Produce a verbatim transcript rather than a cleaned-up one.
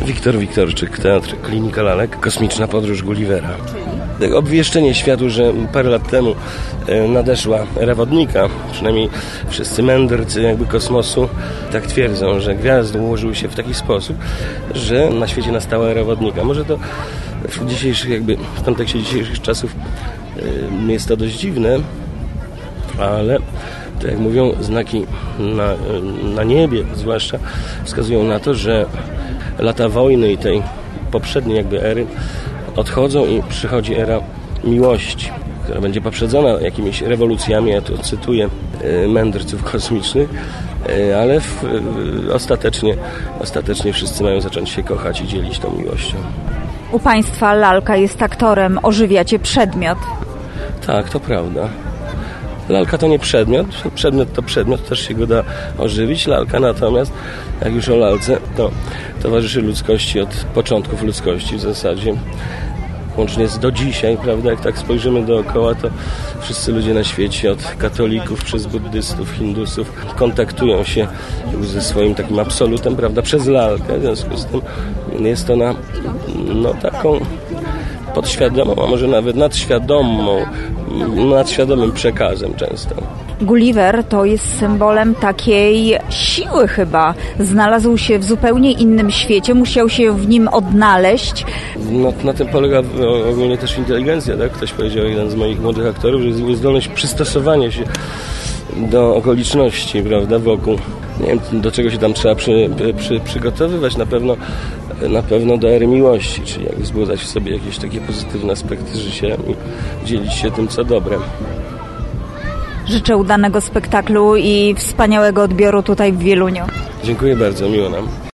Wiktor Wiktorczyk, Teatr Klinika Lalek, Kosmiczna podróż Gullivera. Obwieszczenie światu, że parę lat temu nadeszła era wodnika, przynajmniej wszyscy mędrcy jakby kosmosu tak twierdzą, że gwiazdy ułożyły się w taki sposób, że na świecie nastała era wodnika. Może to w dzisiejszych jakby, w kontekście dzisiejszych czasów jest to dość dziwne, ale tak jak mówią, znaki na, na niebie zwłaszcza wskazują na to, że lata wojny i tej poprzedniej jakby ery odchodzą i przychodzi era miłości, która będzie poprzedzona jakimiś rewolucjami, ja tu cytuję mędrców kosmicznych, ale w, ostatecznie, ostatecznie wszyscy mają zacząć się kochać i dzielić tą miłością. U Państwa lalka jest aktorem, ożywiacie przedmiot. Tak, to prawda. Lalka to nie przedmiot, przedmiot to przedmiot, też się go da ożywić. Lalka natomiast, jak już o lalce, to towarzyszy ludzkości od początków ludzkości w zasadzie. Łącznie z do dzisiaj, prawda, jak tak spojrzymy dookoła, to wszyscy ludzie na świecie, od katolików przez buddystów, hindusów, kontaktują się ze swoim takim absolutem, prawda, przez lalkę. W związku z tym jest ona no, taką podświadomą, a może nawet nadświadomą, nadświadomym przekazem często. Gulliver to jest symbolem takiej siły chyba. Znalazł się w zupełnie innym świecie, musiał się w nim odnaleźć. No, na tym polega ogólnie też inteligencja, tak? Ktoś powiedział, jeden z moich młodych aktorów, że jest zdolność przystosowania się do okoliczności, prawda, wokół. Nie wiem, do czego się tam trzeba przy, przy, przygotowywać, na pewno, na pewno do ery miłości, czyli jak wzbudzać w sobie jakieś takie pozytywne aspekty życia i dzielić się tym, co dobre. Życzę udanego spektaklu i wspaniałego odbioru tutaj w Wieluniu. Dziękuję bardzo, miło nam.